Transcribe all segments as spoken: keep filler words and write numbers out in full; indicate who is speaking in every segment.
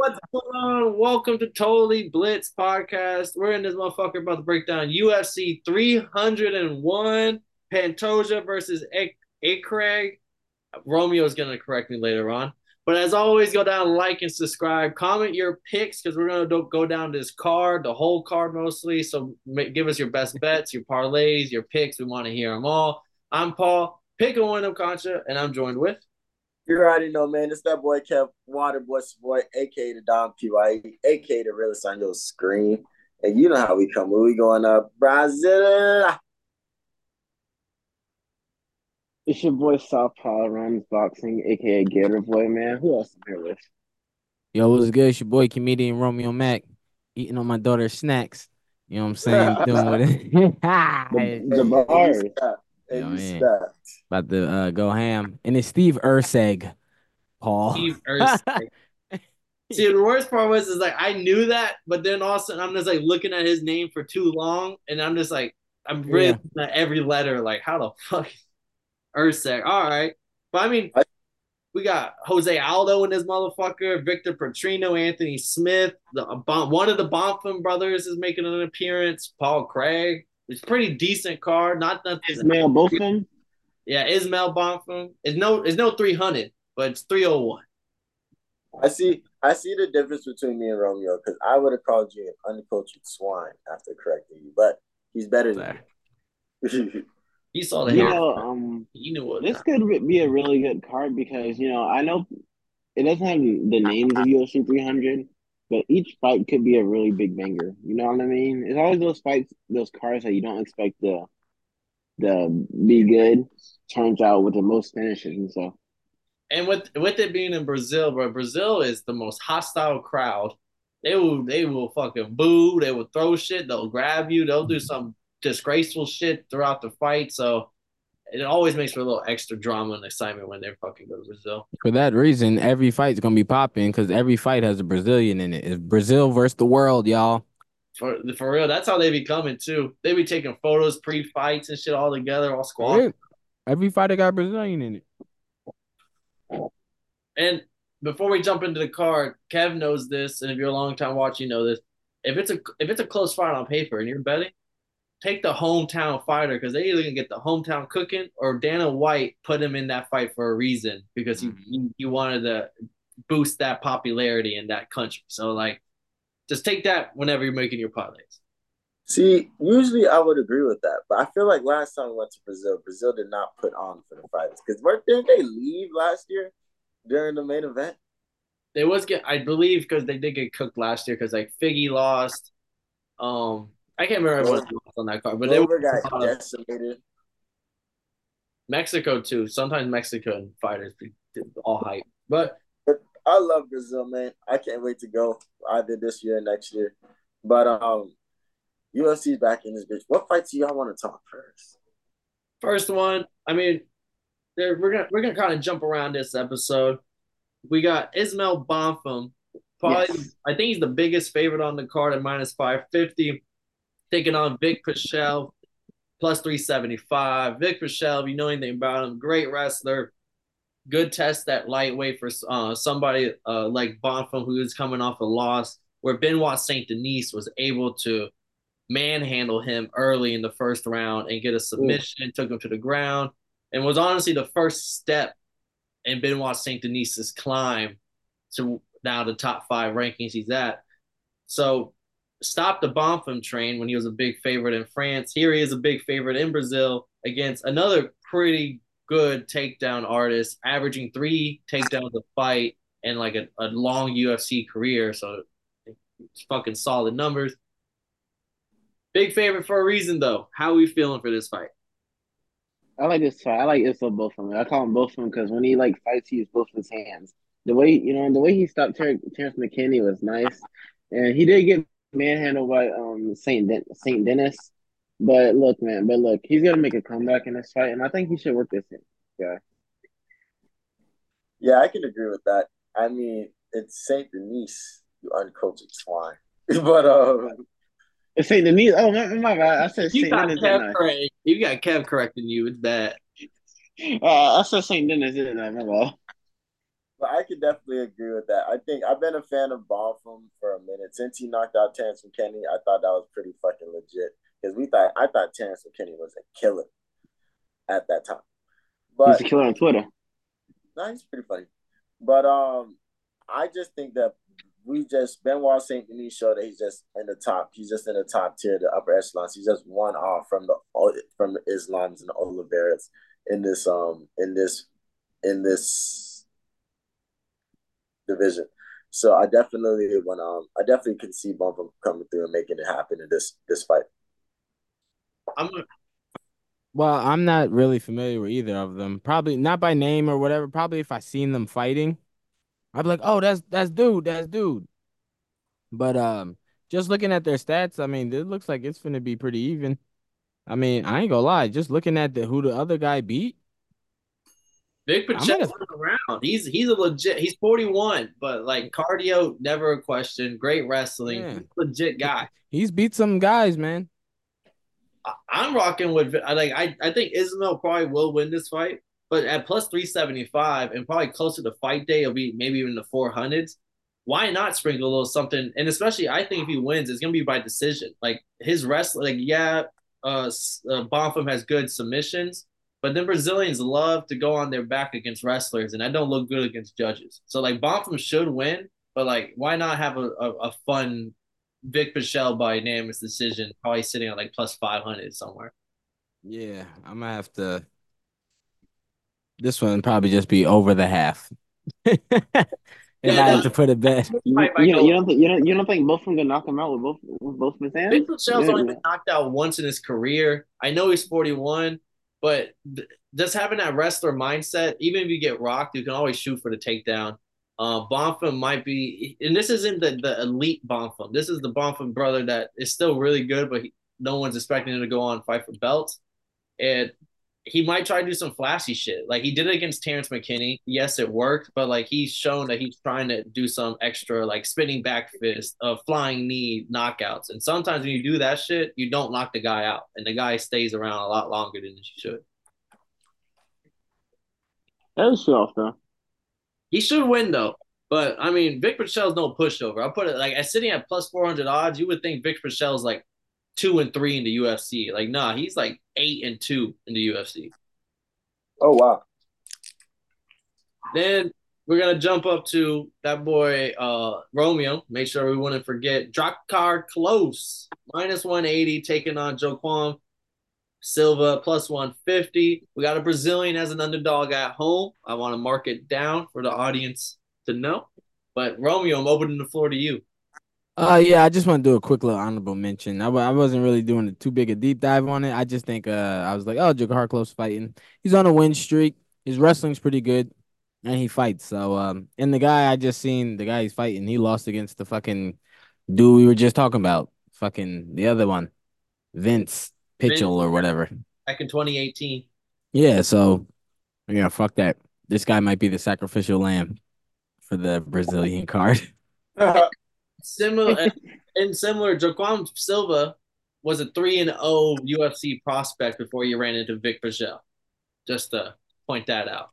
Speaker 1: What's going on? Welcome to Totally Blitz Podcast. We're in this motherfucker about to break down U F C three oh one, Pantoja versus A- Craig. Romeo's going to correct me later on. But as always, go down, like, and subscribe. Comment your picks because we're going to go down this card, the whole card mostly. So give us your best bets, your parlays, your picks. We want to hear them all. I'm Paul, pick a win of Concha, and I'm joined with
Speaker 2: You already know, man. It's that boy Kev Waterboy boy, aka the Don P Y E, aka the realest on your screen. And you know how we come when we going up Brazil.
Speaker 3: It's your boy Southpaw Runs Boxing, aka Gator Boy, man. Who else am here with?
Speaker 4: Yo, what's good? It's your boy, comedian Romeo Mack, eating on my daughter's snacks. You know what I'm saying? Doing what it.
Speaker 3: The, the
Speaker 2: Hey, and you
Speaker 3: bars.
Speaker 2: stop.
Speaker 4: Yo,
Speaker 2: And you
Speaker 4: man.
Speaker 2: stop.
Speaker 4: About to uh, go ham. And it's Steve Urseg, Paul.
Speaker 1: Steve Erskine. See, the worst part was is like I knew that, but then all of a sudden I'm just like looking at his name for too long, and I'm just like I'm really
Speaker 4: Yeah.
Speaker 1: looking at every letter, like how the fuck Ursek. All right, but I mean,
Speaker 2: I,
Speaker 1: we got Jose Aldo in this motherfucker, Victor Petrino, Anthony Smith, the uh, one of the Bonfim brothers is making an appearance. Paul Craig. It's a pretty decent card, not nothing.
Speaker 3: Ismail both of them?
Speaker 1: Yeah, Ismail Bonfim. It's no, it's no three hundred, but it's three oh one.
Speaker 2: I see. I see the difference between me and Romeo because I would have called you an uncultured swine after correcting you, but he's better than you.
Speaker 1: He saw the
Speaker 3: You
Speaker 1: hair.
Speaker 3: know, um,
Speaker 1: He knew what.
Speaker 3: this could be a really good card because, you know, I know it doesn't have the names of U F C three hundred, but each fight could be a really big banger. You know what I mean? It's always those fights, those cards that you don't expect to, to be good, turns out with the most finishes and stuff.
Speaker 1: And with with it being in Brazil, bro, Brazil is the most hostile crowd. They will they will fucking boo. They will throw shit. They'll grab you. They'll do some disgraceful shit throughout the fight. So it always makes for a little extra drama and excitement when they fucking go to Brazil.
Speaker 4: For that reason, every fight's going to be popping because every fight has a Brazilian in it. It's Brazil versus the world, y'all.
Speaker 1: For for real, that's how they be coming too. They be taking photos pre-fights and shit all together, all squad.
Speaker 4: Yeah. Every fighter got Brazilian in it.
Speaker 1: And before we jump into the card, Kev knows this, and if you're a long time watcher, you know this. If it's a if it's a close fight on paper and you're betting, take the hometown fighter because they either gonna get the hometown cooking or Dana White put him in that fight for a reason because he he, he wanted to boost that popularity in that country. So like, just take that whenever you're making your parlays.
Speaker 2: See, usually I would agree with that, but I feel like last time we went to Brazil, Brazil did not put on for the fighters because didn't they leave last year during the main event?
Speaker 1: They was get I believe because they did get cooked last year because like Figgy lost. Um, I can't remember everyone lost on that card, but they
Speaker 2: Glover
Speaker 1: were
Speaker 2: got decimated.
Speaker 1: Mexico too. Sometimes Mexican fighters be all hype, but
Speaker 2: But I love Brazil, man. I can't wait to go either this year or next year. But um, U F C's back in this bitch. What fights do y'all want to talk first?
Speaker 1: first one, I mean, we're gonna we're gonna kind of jump around this episode. We got Ismail Bonfim. Probably,
Speaker 3: Yes.
Speaker 1: I think he's the biggest favorite on the card at minus five fifty, taking on Vic Pichel plus three seventy five. Vic Pichel, if you know anything about him, great wrestler, good test at lightweight for uh, somebody uh, like Bonfim who is coming off a loss, where Benoit Saint Denis was able to manhandle him early in the first round and get a submission, Ooh. Took him to the ground, and was honestly the first step in Benoit Saint Denis's climb to now the top five rankings he's at. So stopped the Bonfim train when he was a big favorite in France. Here he is a big favorite in Brazil against another pretty good takedown artist, averaging three takedowns a fight and like a, a long U F C career. So it's fucking solid numbers. Big favorite for a reason, though. How are we feeling for this fight?
Speaker 3: I like this fight. I like Isla both of them. I call him both of them because when he like fights, he uses both of his hands. The way you know, the way he stopped Ter- Terrence McKinney was nice, and he did get manhandled by um Saint Den- Saint Denis. But look, man, but look, he's gonna make a comeback in this fight, and I think he should work this in. Yeah,
Speaker 2: Yeah, I can agree with that. I mean, it's Saint Denis, you uncultured swine. but um,
Speaker 3: it's Saint Denis. Oh my, my bad. I said
Speaker 1: You
Speaker 3: Saint
Speaker 1: got
Speaker 3: Denis,
Speaker 1: Kev
Speaker 3: didn't I?
Speaker 1: correct. You got Kev correcting you. It's bad.
Speaker 3: Uh, I said Saint Denis, didn't I? My bad.
Speaker 2: I could definitely agree with that. I think I've been a fan of Bonfim for a minute. Since he knocked out Terrence McKinney, I thought that was pretty fucking legit. Because we thought I thought Terrence McKinney was a killer at that time.
Speaker 3: He's
Speaker 2: But
Speaker 3: a killer on Twitter.
Speaker 2: no, he's pretty funny. But um, I just think that we just Benoit Saint Denis showed that he's just in the top. He's just in the top tier, the upper echelons. He's just one off from the from the Islams and the Oliveras in this um in this in this division. So I definitely want um I definitely can see Bumpum coming through and making it happen in this this fight.
Speaker 1: I'm
Speaker 4: Well, I'm not really familiar with either of them. Probably not by name or whatever. Probably if I seen them fighting, I'd be like, "Oh, that's that's dude, that's dude." But um, just looking at their stats, I mean, it looks like it's gonna be pretty even. I mean, I ain't gonna lie. Just looking at the who the other guy beat,
Speaker 1: Vic
Speaker 4: I might
Speaker 1: Pachel's
Speaker 4: have.
Speaker 1: around. He's he's a legit. He's forty-one, but like cardio, never a question. Great wrestling.
Speaker 4: Yeah,
Speaker 1: He's a legit guy.
Speaker 4: he's beat some guys, man.
Speaker 1: I, I'm rocking with. I like. I I think Ismail probably will win this fight, but at plus three seventy-five and probably closer to fight day, it'll be maybe even the four hundreds. Why not sprinkle a little something? And especially, I think if he wins, it's gonna be by decision. Like his wrestling, like yeah, uh, uh Bonfim has good submissions, but then Brazilians love to go on their back against wrestlers, and that don't look good against judges. So like Bonfim should win, but like why not have a, a, a fun Vic Pichel by unanimous decision, probably sitting at like plus five hundred somewhere.
Speaker 4: Yeah, I'm gonna have to. This one probably just be over the half. If I
Speaker 1: Yeah,
Speaker 4: had to put a bet.
Speaker 3: You,
Speaker 1: might, might
Speaker 3: you,
Speaker 1: go.
Speaker 3: you don't think you don't you don't think both of them can knock him out with both with both of his hands?
Speaker 1: Vic Pichel's only been knocked out once in his career. I know he's forty-one, but just having that wrestler mindset, even if you get rocked, you can always shoot for the takedown. Uh, Bonfim might be, and this isn't the, the elite Bonfim. This is the Bonfim brother that is still really good, but he, no one's expecting him to go on and fight for belts. And he might try to do some flashy shit. Like he did it against Terrence McKinney. Yes, it worked, but like he's shown that he's trying to do some extra like spinning back fist, uh, flying knee knockouts. And sometimes when you do that shit, you don't knock the guy out, and the guy stays around a lot longer than he should.
Speaker 3: That was off though.
Speaker 1: He should win though. But I mean, Vic Pichel's no pushover. I'll put it like as sitting at plus four hundred odds, you would think Vic Pichel's like two and three in the U F C. Like, nah, he's like eight and two in the U F C.
Speaker 2: Oh wow.
Speaker 1: Then we're gonna jump up to that boy uh Romeo. Make sure we wouldn't forget Drakkar Close minus one eighty taking on Joaquim Silva plus one fifty. We got a Brazilian as an underdog at home. I want to mark it down for the audience to know. But Romeo, I'm opening the floor to you.
Speaker 4: Uh, yeah, I just want to do a quick little honorable mention. I, I wasn't really doing a too big a deep dive on it. I just think uh, I was like, oh, Jakar Close fighting. He's on a win streak. His wrestling's pretty good, and he fights. So, um, and the guy I just seen, the guy he's fighting, he lost against the fucking dude we were just talking about, fucking the other one, Vince Pitchell or whatever.
Speaker 1: Back in twenty eighteen.
Speaker 4: Yeah, so yeah, fuck that. This guy might be the sacrificial lamb for the Brazilian card.
Speaker 1: Similar and similar, Joaquim Silva was a three and O U F C prospect before he ran into Vic Pichel. Just to point that out.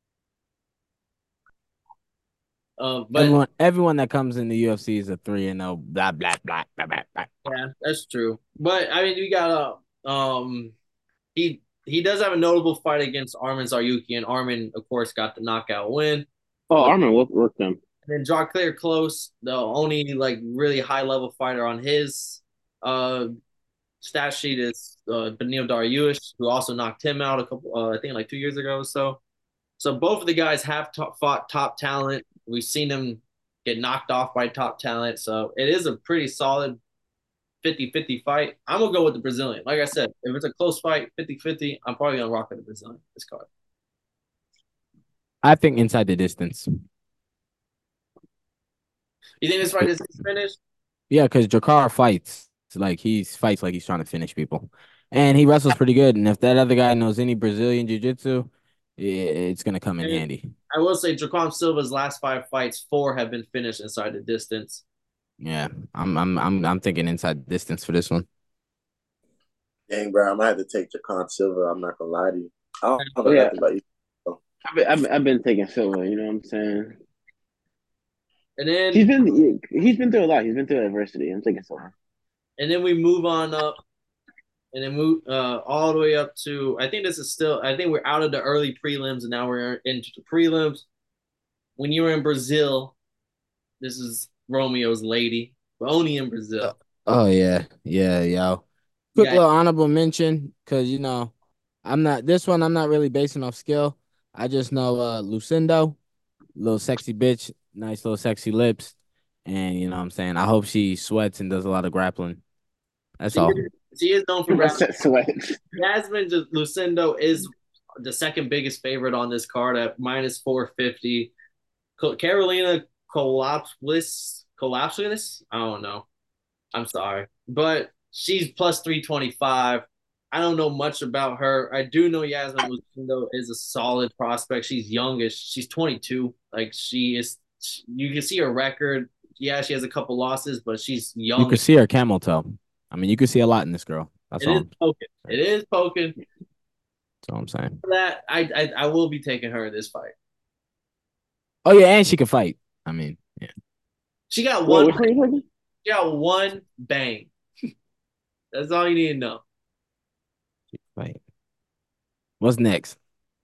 Speaker 1: Um, but
Speaker 4: everyone, everyone that comes in the U F C is a three and oh. Blah blah blah blah blah. blah.
Speaker 1: yeah, that's true. But I mean, we got a um, he he does have a notable fight against Arman Tsarukyan, and Arman, of course, got the knockout win.
Speaker 3: Oh, Arman worked, worked them.
Speaker 1: And then Drakkar Close, the only like really high level fighter on his uh stat sheet is uh, Beneil Dariush, who also knocked him out a couple, uh, I think like two years ago or so. So both of the guys have top, fought top talent. We've seen them get knocked off by top talent. So it is a pretty solid fifty-fifty fight. I'm going to go with the Brazilian. Like I said, if it's a close fight, fifty-fifty, I'm probably going to rock with the Brazilian this card.
Speaker 4: I think inside the distance.
Speaker 1: You think this fight is finished?
Speaker 4: Yeah, because Jakar fights. Like he fights like he's trying to finish people. And he wrestles pretty good. And if that other guy knows any Brazilian jiu-jitsu, it's gonna come in
Speaker 1: and
Speaker 4: handy.
Speaker 1: I will say Joaquim Silva's last five fights, four have been finished inside the distance.
Speaker 4: Yeah, I'm I'm I'm I'm thinking inside distance for this one.
Speaker 2: Dang, bro, I might have to take Joaquim Silva. I'm not gonna lie to you. I don't know
Speaker 3: Yeah.
Speaker 2: nothing about you.
Speaker 3: I've been, I've, been, I've been taking Silva, you know what I'm saying?
Speaker 1: And then
Speaker 3: He's been he's been through a lot. He's been through adversity. I'm taking so.
Speaker 1: and then we move on up and then move uh, all the way up to I think this is still I think we're out of the early prelims and now we're into the prelims. When you were in Brazil, this is Romeo's lady, but only in
Speaker 4: Uh,
Speaker 1: Brazil.
Speaker 4: oh yeah, yeah, yo. Quick
Speaker 1: Yeah,
Speaker 4: little honorable mention, cause you know, I'm not this one. I'm not really basing off skill. I just know uh Lucindo, little sexy bitch, nice little sexy lips, and you know what I'm saying. I hope she sweats and does a lot of grappling. That's
Speaker 1: she
Speaker 4: all.
Speaker 1: is, she is known for
Speaker 3: What's
Speaker 1: grappling.
Speaker 3: that sweat?
Speaker 1: Jasmine Lucindo is the second biggest favorite on this card at minus four fifty. Carolina Collapslis, Collapslis? I don't know. I'm sorry. But she's plus three twenty-five. I don't know much about her. I do know Yasmin Lucindo is a solid prospect. She's youngish. She's twenty-two. Like she is, you can see her record. Yeah, she has a couple losses, but she's
Speaker 4: You
Speaker 1: young.
Speaker 4: could see her camel toe. I mean, you could see a lot in this girl. That's
Speaker 1: It
Speaker 4: all.
Speaker 1: is
Speaker 4: I'm,
Speaker 1: poking. It is poking.
Speaker 4: that's all I'm saying.
Speaker 1: For that, I, I I will be taking her in this fight.
Speaker 4: Oh yeah, and she can fight. I mean, yeah,
Speaker 1: She got
Speaker 3: Wait,
Speaker 1: one.
Speaker 3: which one are you talking?
Speaker 1: She got one bang. That's all you need to know.
Speaker 4: she can fight. What's next?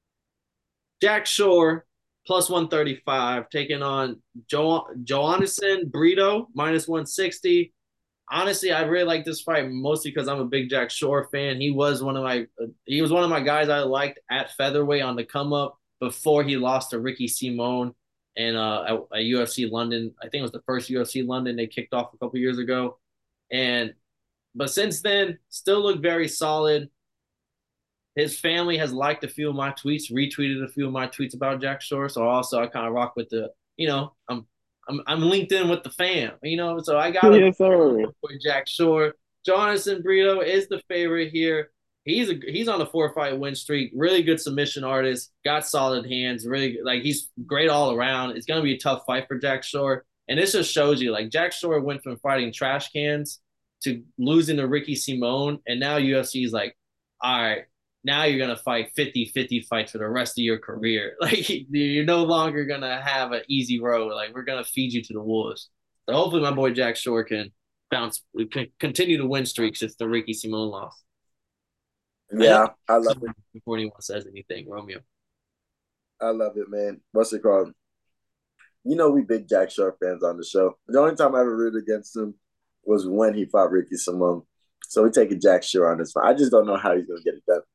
Speaker 1: Jack Shore plus one thirty-five taking on jo- Joannison Brito minus one sixty. Honestly, I really like this fight mostly because I'm a big Jack Shore fan. He was one of my he was one of my guys I liked at featherweight on the come up before he lost to Ricky Simone and uh, at, at U F C London. I think it was the first U F C London they kicked off a couple years ago. And but since then, still look very solid. His family has liked a few of my tweets, retweeted a few of my tweets about Jack Shore. So also I kind of rock with the, you know, I'm I'm I'm linked in with the fam, you know. So I got a
Speaker 3: Yes, sir.
Speaker 1: with Jack Shore. Jonathan Brito is the favorite here. He's a he's on a four fight win streak. Really good submission artist. Got solid hands. Really like he's great all around. It's gonna be a tough fight for Jack Shore. And this just shows you like Jack Shore went from fighting trash cans to losing to Ricky Simone, and now U F C is like, all right, now you're gonna fight fifty fifty fights for the rest of your career. Like you're no longer gonna have an easy road. Like we're gonna feed you to the wolves. So hopefully my boy Jack Shore can bounce, can continue to win streaks since the Ricky Simone loss.
Speaker 2: Yeah, I love it.
Speaker 1: Before anyone says anything, Romeo.
Speaker 2: I love it, man. What's it called? You know, we big Jack Shore fans on the show. The only time I ever rooted against him was when he fought Ricky Simone. So we're taking Jack Shore on this one. I just don't know how he's gonna get it done.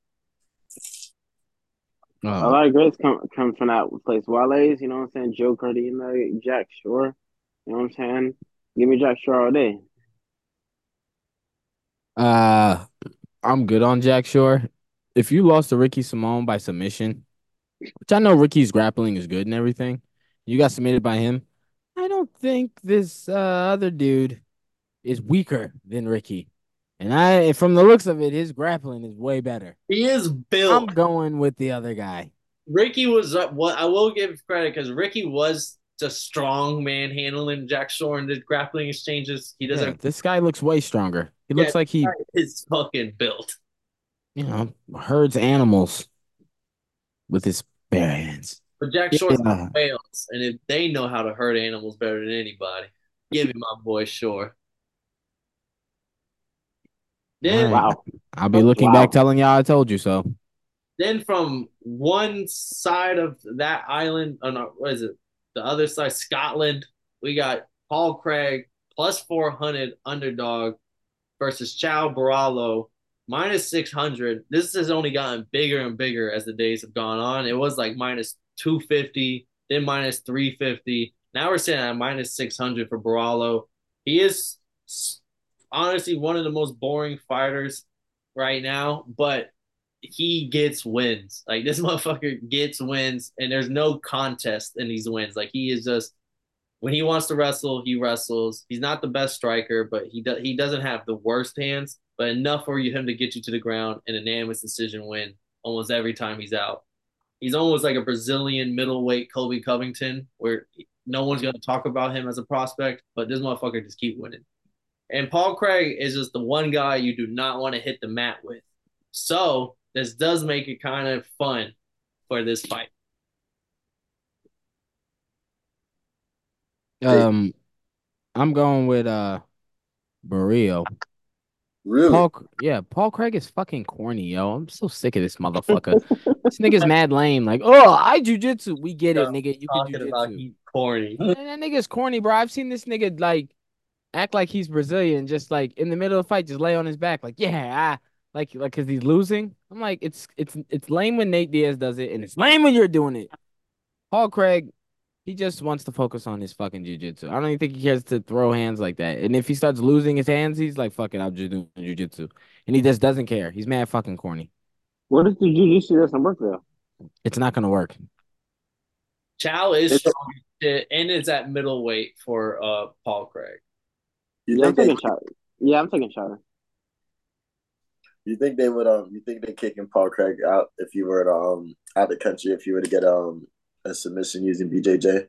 Speaker 3: A
Speaker 4: Oh,
Speaker 3: lot of greats come come from that place. Wale's, you know what I'm saying? Joe Cardino, Jack Shore. You know what I'm saying? Give me Jack Shore all day.
Speaker 4: uh, I'm good on Jack Shore. If you lost to Ricky Simone by submission, which I know Ricky's grappling is good and everything, you got submitted by him. I don't think this uh, other dude is weaker than Ricky. And I, from the looks of it, his grappling is way better.
Speaker 1: He is
Speaker 4: I'm
Speaker 1: built.
Speaker 4: going with the other guy.
Speaker 1: Ricky was uh, what I will give credit because Ricky was just strong man handling Jack Shore and the grappling exchanges. He
Speaker 4: Yeah,
Speaker 1: doesn't.
Speaker 4: this guy looks way stronger. He
Speaker 1: Yeah,
Speaker 4: looks like he,
Speaker 1: is fucking built.
Speaker 4: you know, herds animals with his bare hands.
Speaker 1: But Jack Shore's
Speaker 4: Yeah.
Speaker 1: Wales, and if they know how to hurt animals better than anybody, give me my boy Shore. Then,
Speaker 4: All right.
Speaker 3: Wow.
Speaker 4: I'll be looking back
Speaker 3: Wow.
Speaker 4: telling y'all I told you so.
Speaker 1: then from one side of that island, oh no, what is it? The other side, Scotland, we got Paul Craig plus four hundred underdog versus Chow Baralo minus six hundred. This has only gotten bigger and bigger as the days have gone on. It was like minus two fifty, then minus three fifty. Now we're sitting at minus six hundred for Baralo. He is honestly one of the most boring fighters right now, but he gets wins. Like this motherfucker gets wins, and there's no contest in these wins. Like he is just when he wants to wrestle, he wrestles. He's not the best striker, but he does he doesn't have the worst hands, but enough for him to get you to the ground and a unanimous decision win almost every time he's out. He's almost like a Brazilian middleweight Kobe Covington, where no one's gonna talk about him as a prospect, but this motherfucker just keep winning. And Paul Craig is just the one guy you do not want to hit the mat with. So this does make it kind of fun for this fight.
Speaker 4: Um, I'm going with uh Barrio.
Speaker 2: Really?
Speaker 4: Paul, yeah, Paul Craig is fucking corny, yo. I'm so sick of this motherfucker. This nigga's mad lame. Like, oh, I jujitsu. We get it,
Speaker 1: Yo,
Speaker 4: nigga. You could
Speaker 1: talking about
Speaker 4: jujitsu.
Speaker 1: he's corny.
Speaker 4: Man, that nigga's corny, bro. I've seen this nigga like act like he's Brazilian, just like in the middle of the fight, just lay on his back, like, yeah, ah, like, like, cause he's losing. I'm like, it's, it's, it's lame when Nate Diaz does it, and it's lame when you're doing it. Paul Craig, he just wants to focus on his fucking jujitsu. I don't even think he cares to throw hands like that. And if he starts losing his hands, he's like, fuck it, I'll just do jujitsu. And he just doesn't care. He's mad fucking corny.
Speaker 3: What if the jiu-jitsu doesn't work though?
Speaker 4: It's not gonna work.
Speaker 1: Chow is
Speaker 2: It's-
Speaker 1: strong as shit and is at middleweight for uh Paul Craig.
Speaker 2: You
Speaker 3: Yeah, I'm
Speaker 2: think they?
Speaker 3: taking shot. Yeah, I'm taking shot.
Speaker 2: You think they would? Um, you think they kicking Paul Craig out if you were to, um out of the country if you were to get um a submission using B J J?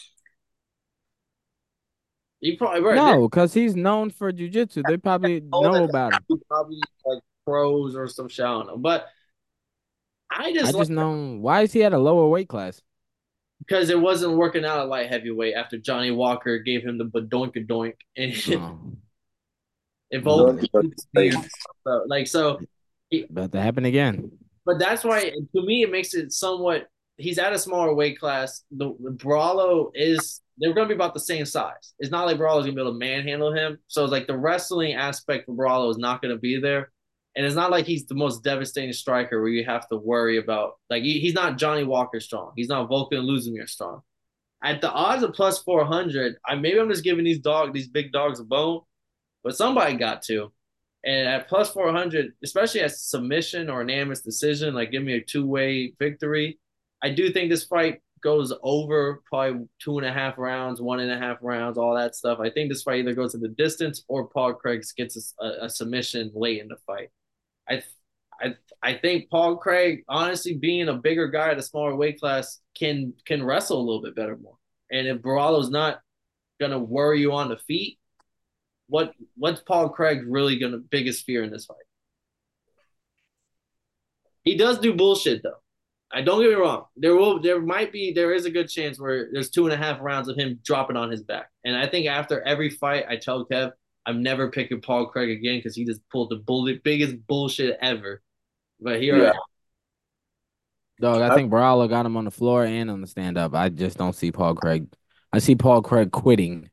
Speaker 1: You probably right.
Speaker 4: No, because he's known for jujitsu. They probably know about him.
Speaker 1: Probably like pros or some shit. I don't know. But I
Speaker 4: I
Speaker 1: just like
Speaker 4: just know why is he at a lower weight class?
Speaker 1: because it wasn't working out at light heavyweight after Johnny Walker gave him the badoink doink and
Speaker 4: Oh,
Speaker 1: it
Speaker 2: Don't
Speaker 1: evoked
Speaker 2: do it.
Speaker 1: so, like so. He,
Speaker 4: about to happen again.
Speaker 1: but that's why to me it makes it somewhat. He's at a smaller weight class. The, the Brawlo is they're going to be about the same size. It's not like Brawlo's going to be able to manhandle him. So it's like the wrestling aspect for Brawlo is not going to be there. And it's not like he's the most devastating striker where you have to worry about like he, he's not Johnny Walker strong. He's not Volkan Luzimir strong. At the odds of plus four hundred, I maybe I'm just giving these dog these big dogs a bone, but somebody got to. And at plus four hundred, especially at submission or unanimous decision, like give me a two way victory, I do think this fight goes over probably two and a half rounds, one and a half rounds, all that stuff. I think this fight either goes to the distance or Paul Craig gets a, a submission late in the fight. I, I, I think Paul Craig, honestly, being a bigger guy at a smaller weight class, can can wrestle a little bit better more. And if Baralo's not gonna worry you on the feet, what what's Paul Craig really gonna biggest fear in this fight? He does do bullshit though. I don't get me wrong. There will there might be there is a good chance where there's two and a half rounds of him dropping on his back. And I think after every fight, I tell Kev, I'm never picking Paul Craig again because he just pulled the bullet biggest bullshit ever. But here,
Speaker 2: Yeah.
Speaker 4: Dog, I think Brawler got him on the floor and on the stand up. I just don't see Paul Craig. I see Paul Craig quitting.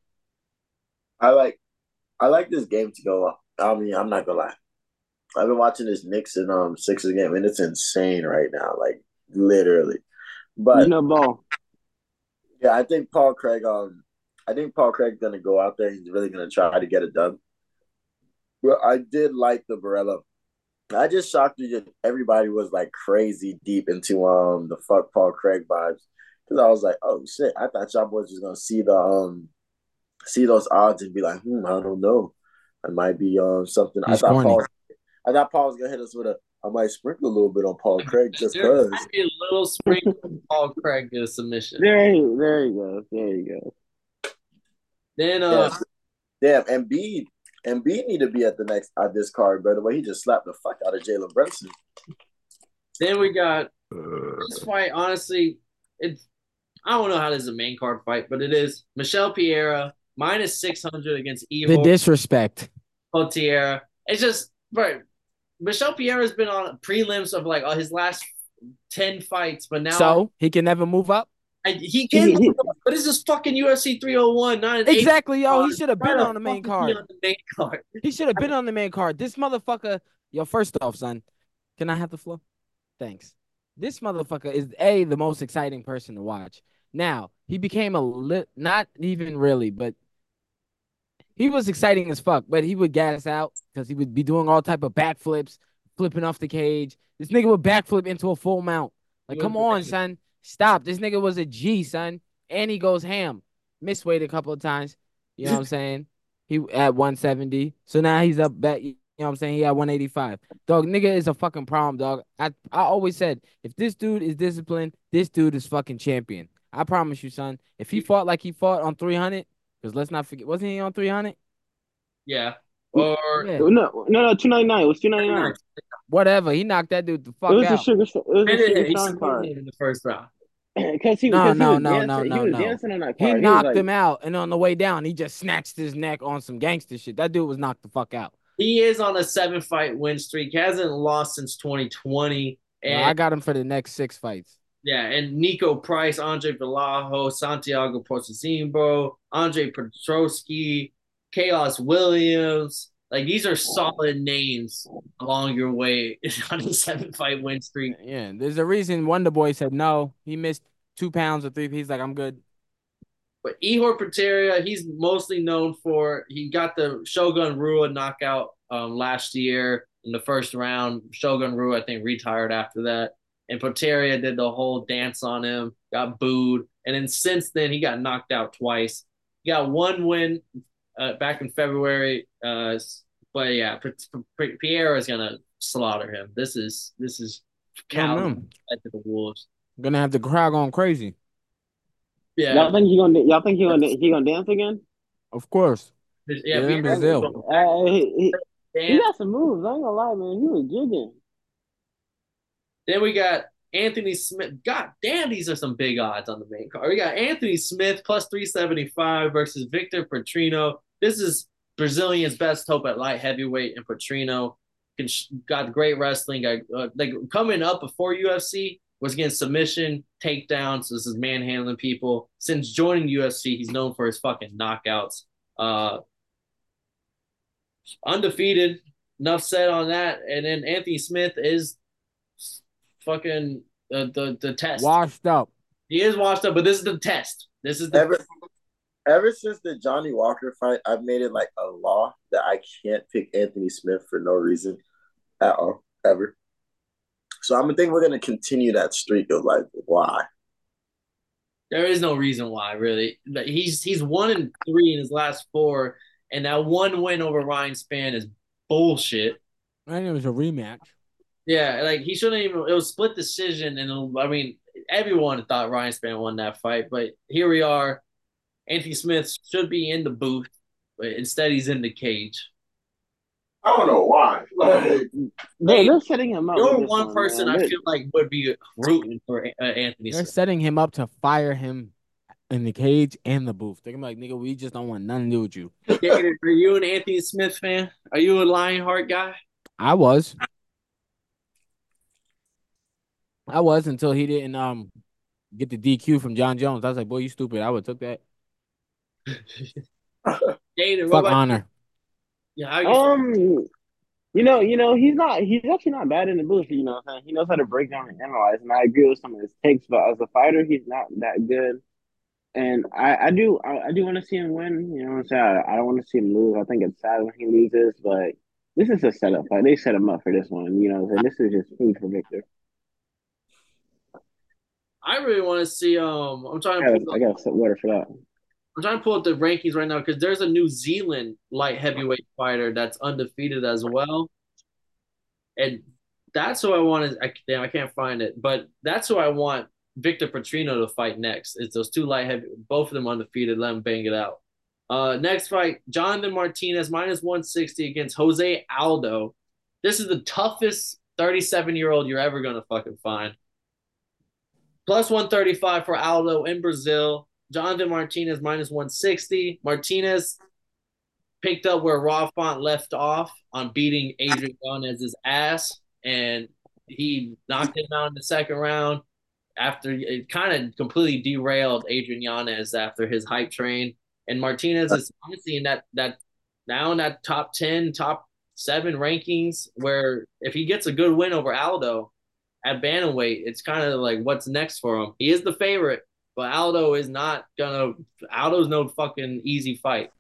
Speaker 2: I like I like this game to go. I mean, I'm not gonna lie. I've been watching this Knicks and um Sixers game, and it's insane right now, like literally. But
Speaker 3: You know, Bo.
Speaker 2: yeah, I think Paul Craig. Um, I think Paul Craig's gonna go out there. He's really gonna try to get it done. But I did like the Barella. I just shocked you that everybody was like crazy deep into um the fuck Paul Craig vibes because I was like, oh shit, I thought y'all boys was gonna see the um see those odds and be like, hmm, I don't know, I might be um something.
Speaker 4: He's
Speaker 2: I thought
Speaker 4: corny.
Speaker 2: Paul, I thought Paul was gonna hit us with a. I might sprinkle a little bit on Paul Craig just
Speaker 1: there
Speaker 2: because.
Speaker 1: might be a little sprinkle of Paul Craig get a submission.
Speaker 3: There, he, there you go. There you go.
Speaker 1: Then uh
Speaker 2: Damn, damn, Embiid, Embiid need to be at the next at this card. By the way, he just slapped the fuck out of Jalen Brunson.
Speaker 1: then we got this fight, honestly, it's I don't know how this is a main card fight, but it is Michelle Piera minus six hundred against
Speaker 4: The
Speaker 1: Ivo
Speaker 4: disrespect.
Speaker 1: Potiera. It's just, right. Michelle Piera's been on prelims of like uh, his last ten fights, but now
Speaker 4: So he can never move up?
Speaker 1: I, he can, but it's just fucking U F C three oh one, not an
Speaker 4: Exactly, yo. He
Speaker 1: card.
Speaker 4: should have
Speaker 1: Why
Speaker 4: been
Speaker 1: the
Speaker 4: on the main
Speaker 1: fuck is he
Speaker 4: card.
Speaker 1: on the main card?
Speaker 4: He should have been on the main card. This motherfucker, yo, first off, son, can I have the floor? Thanks. This motherfucker is A, the most exciting person to watch. Now, he became a lit, not even really, but he was exciting as fuck, but he would gas out because he would be doing all type of backflips, flipping off the cage. This nigga would backflip into a full mount. Like,
Speaker 1: He
Speaker 4: come
Speaker 1: was-
Speaker 4: on, son. Stop. This nigga was a G, son. And he goes ham. Missed weight a couple of times. You know what I'm saying? He at one seventy. So now he's up back. You know what I'm saying? He at one eighty-five. Dog, nigga is a fucking problem, dog. I, I always said, if this dude is disciplined, this dude is fucking champion. I promise you, son. If he fought like he fought on three hundred, because let's not forget, wasn't he on three hundred?
Speaker 1: Yeah. Or
Speaker 4: Yeah.
Speaker 3: No, no, no. Two ninety nine. It was two ninety nine.
Speaker 4: Whatever. He knocked that dude the
Speaker 3: It
Speaker 4: fuck
Speaker 3: was the
Speaker 4: out.
Speaker 3: sugar. It was the
Speaker 1: And
Speaker 3: sugar
Speaker 1: he
Speaker 3: Sean
Speaker 1: submitted
Speaker 3: card.
Speaker 1: him in the first round.
Speaker 3: because he
Speaker 4: No,
Speaker 3: because he
Speaker 4: no,
Speaker 3: was
Speaker 4: no, no,
Speaker 3: dancing. He
Speaker 4: no,
Speaker 3: was
Speaker 4: no.
Speaker 3: dancing on that
Speaker 4: He
Speaker 3: card. He was
Speaker 4: knocked
Speaker 3: like,
Speaker 4: him out, and on the way down, he just snatched his neck on some gangster shit. That dude was knocked the fuck out.
Speaker 1: He is on a seven fight win streak. He hasn't lost since twenty twenty.
Speaker 4: No,
Speaker 1: And
Speaker 4: I got him for the next six fights.
Speaker 1: yeah, and Nico Price, Andre Vallejo, Santiago Pochettino, Andre Petrosky, Chaos Williams. Like these are solid names along your way on a seven fight win streak.
Speaker 4: Yeah, there's a reason Wonder Boy said no. He missed two pounds or three. He's like, I'm good.
Speaker 1: But Ihor Peteria, he's mostly known for he got the Shogun Rua knockout um, last year in the first round. Shogun Rua, I think, retired after that. And Peteria did the whole dance on him, got booed. And then since then, he got knocked out twice. He got one win uh, back in February. Uh, but yeah, Pierre is going to slaughter him. This is this is cow to the wolves.
Speaker 4: Gonna have the crowd going crazy.
Speaker 1: Yeah.
Speaker 3: Y'all think he gonna y'all think he gonna he gonna dance again?
Speaker 4: Of course.
Speaker 1: Yeah,
Speaker 4: in Brazil.
Speaker 3: Uh, he, he, he got some moves. I ain't gonna lie, man. He was jigging.
Speaker 1: Then we got Anthony Smith. God damn, these are some big odds on the main card. We got Anthony Smith plus three seventy-five versus Victor Petrino. This is Brazilian's best hope at light heavyweight, and Petrino got great wrestling. Got, uh, like coming up before U F C was against submission, takedowns. So this is manhandling people. Since joining U F C, he's known for his fucking knockouts. Uh, undefeated. Enough said on that. And then Anthony Smith is fucking uh, the the test.
Speaker 4: Washed up.
Speaker 1: He is washed up, but this is the test. This is the
Speaker 2: ever, ever since the Johnny Walker fight, I've made it like a law that I can't pick Anthony Smith for no reason at all, ever. So I'm think we're gonna continue that streak of like why.
Speaker 1: There is no reason why, really. He's he's one and three in his last four, and that one win over Ryan Spann is bullshit.
Speaker 4: I think it was a rematch.
Speaker 1: Yeah, like he shouldn't even. It was split decision, and I mean, everyone thought Ryan Spann won that fight, but here we are. Anthony Smith should be in the booth, but instead he's in the cage.
Speaker 2: I don't know why. Like,
Speaker 3: Bro, they're setting him up.
Speaker 1: You're one, one person
Speaker 3: man.
Speaker 1: I feel like would be rooting for uh, Anthony
Speaker 4: They're
Speaker 1: Smith.
Speaker 4: setting him up to fire him in the cage and the booth. They're gonna be like, nigga, we just don't want nothing to do with you.
Speaker 1: Gator, are you an Anthony Smith fan? Are you a Lionheart guy?
Speaker 4: I was. I was until he didn't um get the D Q from John Jones. I was like, boy, you stupid. I would have took that.
Speaker 1: Gator,
Speaker 4: fuck honor.
Speaker 1: You? Yeah, how you
Speaker 3: um, you know, you know, he's not. He's actually not bad in the booth. You know, he knows how to break down and analyze, and I agree with some of his takes. But as a fighter, he's not that good. And I, I do, I, I do want to see him win. You know what I'm saying? I, I don't want to see him lose. I think it's sad when he loses, but this is a setup fight. They set him up for this one. You know, and this is just food for Victor.
Speaker 1: I really want to see. Um, I'm trying to.
Speaker 3: I
Speaker 1: pull
Speaker 3: got, I got some water for that.
Speaker 1: I'm trying to pull up the rankings right now because there's a New Zealand light heavyweight fighter that's undefeated as well, and that's who I want to. I, damn, I can't find it, but that's who I want Victor Petrino to fight next. It's those two light heavy, both of them undefeated. Let them bang it out. Uh, next fight, Jonathan Martinez minus one sixty against Jose Aldo. This is the toughest thirty-seven year old you're ever gonna fucking find. Plus one thirty-five for Aldo in Brazil. Jonathan Martinez minus one sixty. Martinez picked up where Rob Font left off on beating Adrian Yanez's ass, and he knocked him out in the second round after it kind of completely derailed Adrian Yanez after his hype train. And Martinez is honestly in that that now in that top ten, top seven rankings where if he gets a good win over Aldo at bantamweight, it's kind of like what's next for him. He is the favorite, but Aldo is not gonna. Aldo's no fucking easy fight.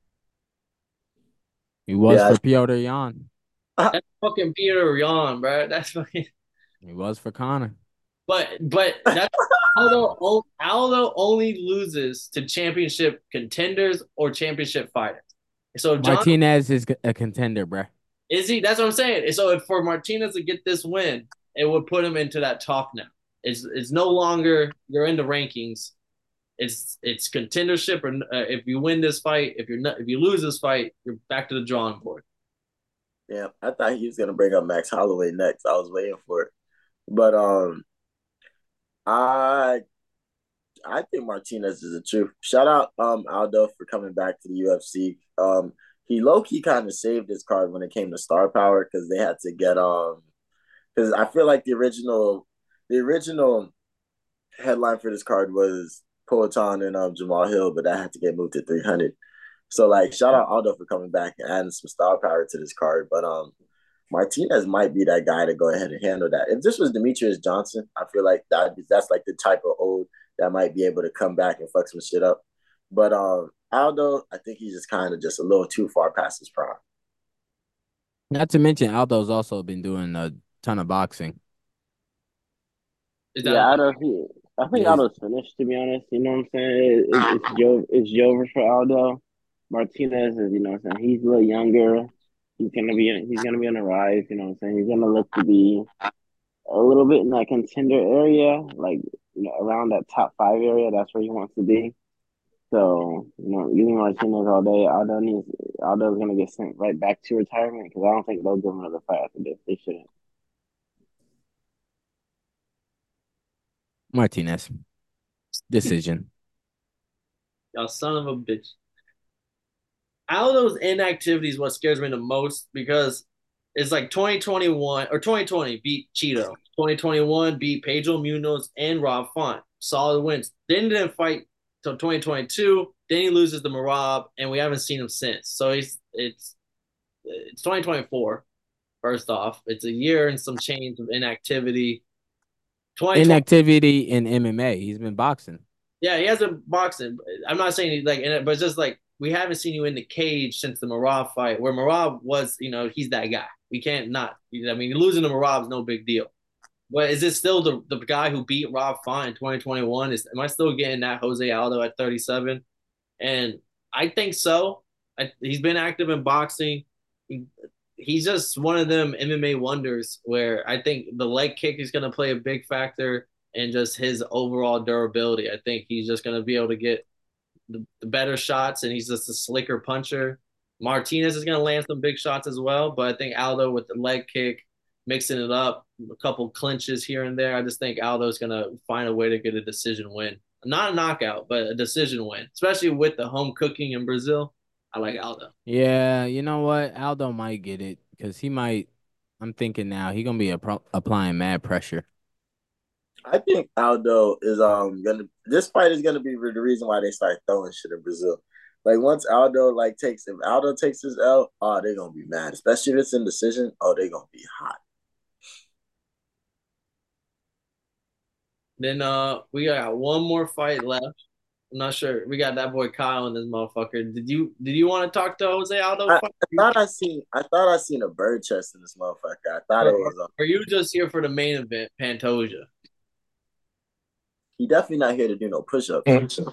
Speaker 4: He was
Speaker 2: Yeah.
Speaker 4: for Piotr Jan.
Speaker 1: That's fucking Peter Yan, bro. That's fucking.
Speaker 4: He was for Connor.
Speaker 1: But but that's Aldo. Aldo only loses to championship contenders or championship fighters. So John,
Speaker 4: Martinez is a contender, bruh.
Speaker 1: is he? That's what I'm saying. So if for Martinez to get this win, it would put him into that talk now. It's it's no longer you're in the rankings. It's it's contendership, or uh, if you win this fight, if you're not, if you lose this fight, you're back to the drawing board.
Speaker 2: Yeah, I thought he was gonna bring up Max Holloway next. I was waiting for it, but um, I I think Martinez is the truth. Shout out um Aldo for coming back to the U F C. Um, he low key kind of saved his card when it came to star power because they had to get um because I feel like the original the original headline for this card was Poatan and um Jamal Hill, but that had to get moved to three hundred. So like shout out Aldo for coming back and adding some star power to this card, but um Martinez might be that guy to go ahead and handle that. If this was Demetrius Johnson, I feel like that that's like the type of old that might be able to come back and fuck some shit up. But um, Aldo, I think he's just kind of just a little too far past his prime.
Speaker 4: Not to mention, Aldo's also been doing a ton of boxing.
Speaker 1: Is that
Speaker 3: Yeah, Aldo. He, I think
Speaker 4: Yeah.
Speaker 3: Aldo's finished. To be honest, you know what I'm saying? It, it, it's Joe. It's over for Aldo. Martinez is, you know what I'm saying? He's a little younger. He's gonna be. He's gonna be on the rise. You know what I'm saying? He's gonna look to be a little bit in that contender area, like you know, around that top five area. That's where he wants to be. So, you know, using Martinez all day, Aldo needs Aldo's gonna get sent right back to retirement because I don't think they'll give him another fight after this. They shouldn't.
Speaker 4: Martinez. Decision.
Speaker 1: y'all son of a bitch? Aldo's inactivity is what scares me the most because it's like twenty twenty-one or twenty twenty beat Cheeto. twenty twenty-one beat Pedro Munoz and Rob Font. Solid wins. Then didn't fight till twenty twenty-two. Then he loses to Marab, and we haven't seen him since. So it's it's it's twenty twenty-four. First off, it's a year and some change of inactivity.
Speaker 4: Inactivity in M M A. He's been boxing.
Speaker 1: Yeah, he hasn't boxing. I'm not saying he's like in it, but it's just like we haven't seen you in the cage since the Marab fight, where Marab was, you know, he's that guy. We can't not. I mean, losing to Marab is no big deal. But is it still the, the guy who beat Rob Font in twenty twenty-one? Is am I still getting that Jose Aldo at thirty-seven? And I think so. I, he's been active in boxing. He, he's just one of them M M A wonders where I think the leg kick is going to play a big factor and just his overall durability. I think he's just going to be able to get the, the better shots, and he's just a slicker puncher. Martinez is going to land some big shots as well, but I think Aldo with the leg kick, mixing it up, a couple clinches here and there. I just think Aldo's going to find a way to get a decision win. Not a knockout, but a decision win, especially with the home cooking in Brazil. I like Aldo.
Speaker 4: Yeah, you know what? Aldo might get it because he might. I'm thinking now he gonna be a pro- applying mad pressure.
Speaker 2: I think Aldo is um gonna. This fight is gonna be the reason why they start throwing shit in Brazil. Like once Aldo like takes if Aldo takes his L, oh they're gonna be mad. Especially if it's in decision. Oh, they're gonna be hot.
Speaker 1: Then uh, we got one more fight left. I'm not sure. We got that boy Kyle in this motherfucker. Did you did you want to talk to Jose Aldo?
Speaker 2: I, I thought I seen I thought I seen a bird chest in this motherfucker. I thought
Speaker 1: or,
Speaker 2: it was.
Speaker 1: Are you just here for the main event, Pantoja?
Speaker 2: He definitely not here to do no push ups.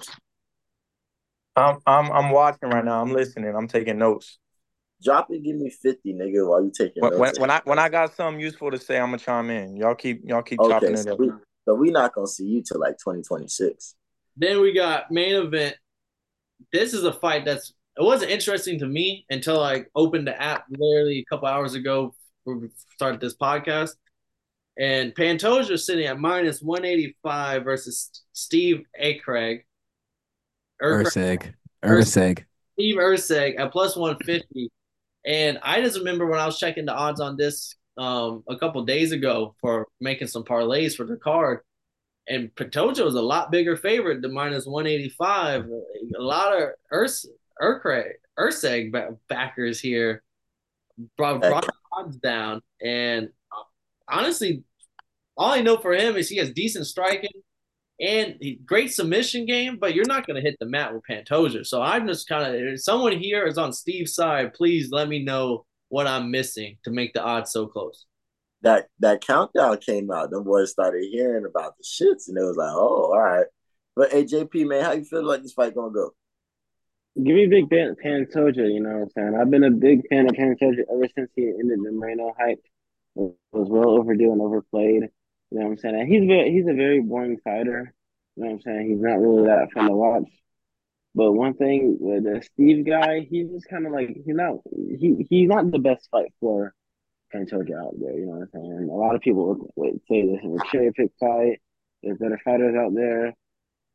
Speaker 5: I'm I'm I'm watching right now. I'm listening. I'm taking notes.
Speaker 2: Drop it, give me fifty, nigga, while you taking
Speaker 5: When,
Speaker 2: notes.
Speaker 5: when, when I when I got something useful to say, I'm gonna chime in. Y'all keep y'all keep
Speaker 2: okay,
Speaker 5: chopping it
Speaker 2: so
Speaker 5: up.
Speaker 2: we, so we not gonna see you till like twenty twenty-six.
Speaker 1: Then we got main event. This is a fight that's it wasn't interesting to me until I opened the app literally a couple hours ago when we started this podcast. And Pantoja is sitting at minus one eighty-five versus Steve Akreg.
Speaker 4: Erceg. Erceg.
Speaker 1: Steve Erceg at plus one fifty. And I just remember when I was checking the odds on this um, a couple days ago for making some parlays for the card. And Pantoja was a lot bigger favorite than minus one eighty-five. A lot of Urs, Erceg, Erceg backers here brought, brought the odds down. And honestly, all I know for him is he has decent striking and great submission game, but you're not going to hit the mat with Pantoja. So I'm just kind of, if someone here is on Steve's side, please let me know what I'm missing to make the odds so close.
Speaker 2: That that countdown came out, them boys started hearing about the shits, and it was like, oh, all right. But hey, J P, man, how you feel like this fight gonna go?
Speaker 3: Give me Big Ben Pantoja, you know what I'm saying? I've been a big fan of Pantoja ever since he ended the Moreno hype. It was well overdue and overplayed. You know what I'm saying? And he's very, he's a very boring fighter. You know what I'm saying? He's not really that fun to watch. But one thing with the Steve guy, he's just kind of like he's not he he's not the best fight for Pantoja out there. You know what I'm saying? A lot of people would, would say this is a cherry pick fight. There's better fighters out there.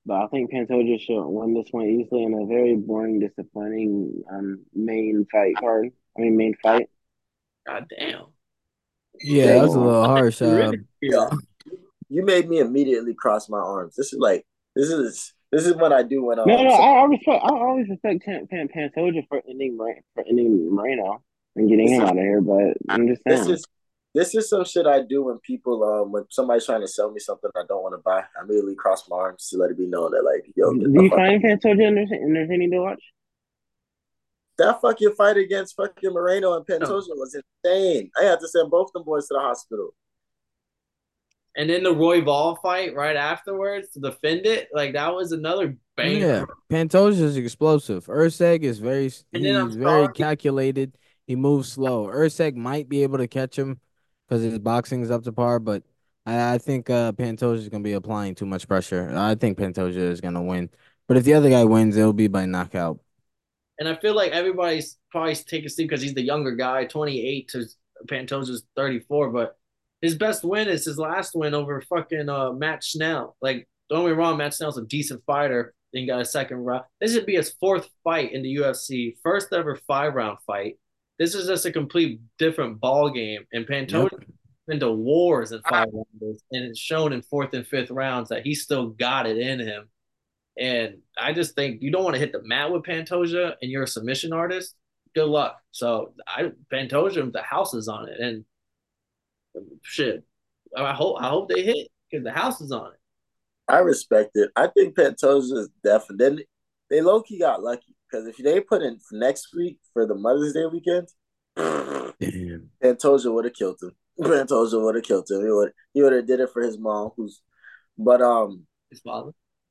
Speaker 3: But I think Pantoja should win this one easily in a very boring, disappointing um main fight card. I mean main fight.
Speaker 1: God damn.
Speaker 4: Yeah, that was a
Speaker 3: So
Speaker 4: little harsh. Uh,
Speaker 1: Really
Speaker 2: Yeah,
Speaker 1: here.
Speaker 2: you made me immediately cross my arms. This is like this is this is what I do when
Speaker 3: no,
Speaker 2: um
Speaker 3: no,
Speaker 2: so
Speaker 3: I, I respect. I always respect Pan, Pan, Pantoja for ending Mor- for ending Moreno and getting
Speaker 2: this
Speaker 3: him
Speaker 2: is
Speaker 3: out of here. But I'm just
Speaker 2: this
Speaker 3: saying.
Speaker 2: is this is some shit I do when people um when somebody's trying to sell me something I don't want to buy. I immediately cross my arms to let it be known that like yo get
Speaker 3: Do
Speaker 2: the
Speaker 3: you
Speaker 2: fuck
Speaker 3: find Pantoja entertain- entertaining to watch?
Speaker 2: that fucking fight against fucking Moreno and
Speaker 1: No.
Speaker 2: Pantoja was insane. I had to send both them boys to the hospital.
Speaker 1: And then the Roy Ball fight right afterwards to defend it, like that was another banger.
Speaker 4: yeah, Pantoja is explosive. Urseg is very
Speaker 1: And then I'm
Speaker 4: he's very
Speaker 1: sorry,
Speaker 4: calculated. He moves slow. Urseg might be able to catch him because his boxing is up to par, but I, I think uh, Pantoja is gonna be applying too much pressure. I think Pantoja is gonna win, but if the other guy wins, it'll be by knockout.
Speaker 1: and I feel like everybody's probably taking Steve because he's the younger guy, twenty-eight to Pantoja's thirty-four, but his best win is his last win over fucking uh, Matt Schnell. Like, don't get me wrong, Matt Schnell's a decent fighter. Then he got a second round. This should be his fourth fight in the U F C, first ever five round fight. This is just a complete different ball game, and Pantoja
Speaker 4: Yep.
Speaker 1: into wars in five rounds, and it's shown in fourth and fifth rounds that he still got it in him. And I just think you don't want to hit the mat with Pantoja, and you're a submission artist. Good luck. So I Pantoja, the house is on it, and shit. I hope I hope they hit because the house is on it.
Speaker 2: I respect it. I think Pantoja is definitely they, they low key got lucky because if they put in for next week for the Mother's Day weekend,
Speaker 4: Damn.
Speaker 2: Pantoja would have killed him. Pantoja would have killed him. He would he would have did it for his mom, who's but um
Speaker 1: His father.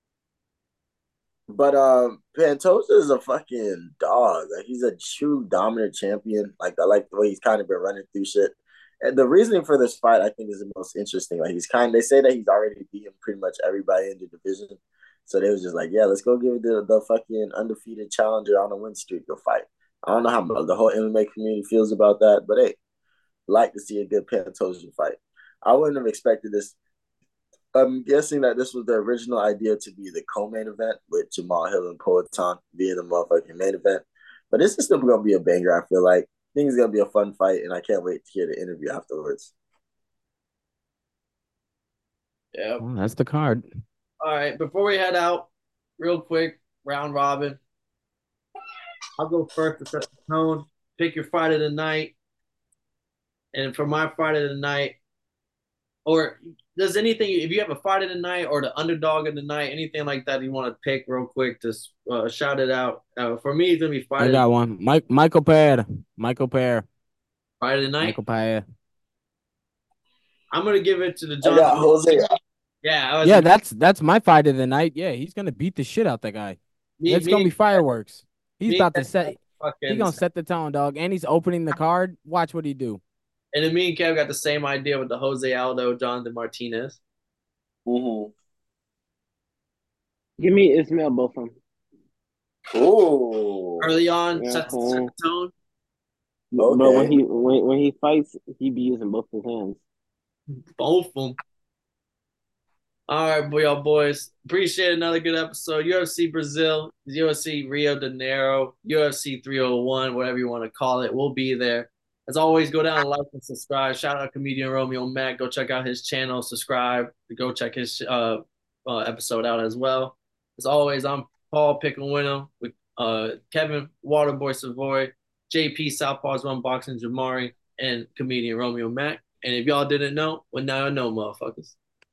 Speaker 2: but um Pantoja is a fucking dog. Like he's a true dominant champion. Like I like the way he's kind of been running through shit. And the reasoning for this fight, I think, is the most interesting. Like he's kind. They say that he's already beaten pretty much everybody in the division. So they was just like, yeah, let's go give the the fucking undefeated challenger on a win streak a fight. I don't know how the whole M M A community feels about that, but hey, like to see a good Pantoja fight. I wouldn't have expected this. I'm guessing that this was the original idea to be the co-main event with Jamal Hill and Poatan being the motherfucking main event. But this is still gonna be a banger. I feel like. I think it's gonna be a fun fight, and I can't wait to hear the interview afterwards.
Speaker 1: Yeah.
Speaker 4: Well, that's the card.
Speaker 1: All right. Before we head out, real quick, round robin. I'll go first to set the tone. Pick your fight of the night. And for my fight of the night, or does anything, if you have a fight of the night or the underdog of the night, anything like that you want to pick real quick, just uh, shout it out. Uh, for me, it's going to be fight
Speaker 4: I
Speaker 1: of,
Speaker 4: got one. Mike Michael Pereira. Michael Pereira.
Speaker 1: fight of the night.
Speaker 4: Michael Pereira.
Speaker 1: I'm going to give it to the
Speaker 2: I
Speaker 1: John.
Speaker 2: got Jose.
Speaker 1: Yeah. I was,
Speaker 4: Yeah, that's that's my fight of the night. Yeah, he's gonna beat the shit out that guy.
Speaker 1: me,
Speaker 4: It's
Speaker 1: me,
Speaker 4: gonna be fireworks. He's
Speaker 1: me,
Speaker 4: about to set. He
Speaker 1: fucking,
Speaker 4: gonna set the tone, dog. And he's opening the card. Watch what he do.
Speaker 1: and then me and Kev got the same idea with the Jose Aldo, Jonathan Martinez.
Speaker 2: Mm-hmm.
Speaker 3: Give me Ismail Botham.
Speaker 2: Ooh.
Speaker 1: Early on,
Speaker 3: Yeah,
Speaker 1: set, set
Speaker 3: cool.
Speaker 1: the tone.
Speaker 3: But, but when
Speaker 2: Okay.
Speaker 3: he when when he fights, he be using both his hands.
Speaker 1: Both of them. All right, boy, y'all boys. Appreciate another good episode. U F C Brazil, U F C Rio de Janeiro, U F C three oh one, whatever you want to call it. We'll be there. As always, go down and like and subscribe. Shout out comedian Romeo Mack. Go check out his channel. Subscribe. Go check his uh, uh episode out as well. As always, I'm Paul Pickle with uh Kevin Waterboy Savoy, J P Southpaws Run Boxing Jamari, and comedian Romeo Mack. And if y'all didn't know, well now I know, motherfuckers.